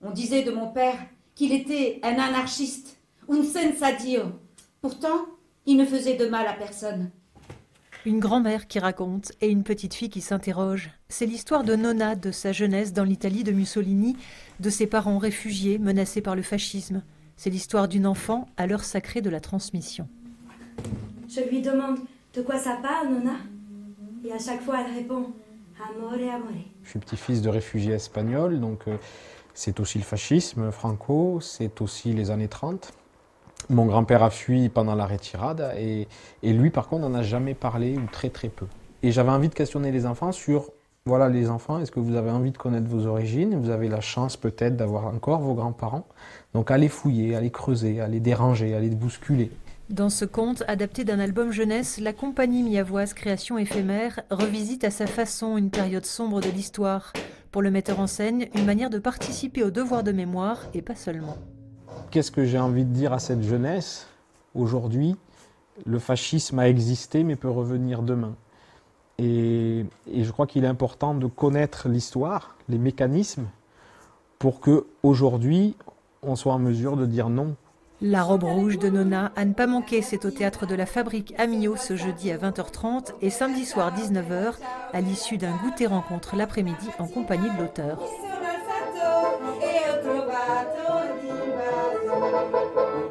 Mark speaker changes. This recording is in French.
Speaker 1: On disait de mon père qu'il était un anarchiste, un senza Dio. Pourtant, il ne faisait de mal à personne.
Speaker 2: Une grand-mère qui raconte et une petite fille qui s'interroge. C'est l'histoire de Nonna, de sa jeunesse dans l'Italie de Mussolini, de ses parents réfugiés menacés par le fascisme. C'est l'histoire d'une enfant à l'heure sacrée de la transmission.
Speaker 3: Je lui demande de quoi ça parle, Nonna. Et à chaque fois, elle répond amore, amore.
Speaker 4: Je suis petit-fils de réfugiés espagnols, donc c'est aussi le fascisme, Franco, c'est aussi les années 30. Mon grand-père a fui pendant la retirada et lui, par contre, n'en a jamais parlé ou très très peu. Et j'avais envie de questionner les enfants sur, voilà les enfants, est-ce que vous avez envie de connaître vos origines? Vous avez la chance peut-être d'avoir encore vos grands-parents. Donc allez fouiller, allez creuser, allez déranger, allez bousculer.
Speaker 2: Dans ce conte, adapté d'un album jeunesse, la compagnie miavoise Création éphémère revisite à sa façon une période sombre de l'histoire. Pour le metteur en scène, une manière de participer au devoir de mémoire et pas seulement.
Speaker 4: Qu'est-ce que j'ai envie de dire à cette jeunesse? Aujourd'hui, le fascisme a existé mais peut revenir demain. Et je crois qu'il est important de connaître l'histoire, les mécanismes, pour qu'aujourd'hui, on soit en mesure de dire non.
Speaker 2: La robe rouge de Nonna, à ne pas manquer, c'est au théâtre de la Fabrique à Millau ce jeudi à 20h30 et samedi soir 19h à l'issue d'un goûter rencontre l'après-midi en compagnie de l'auteur.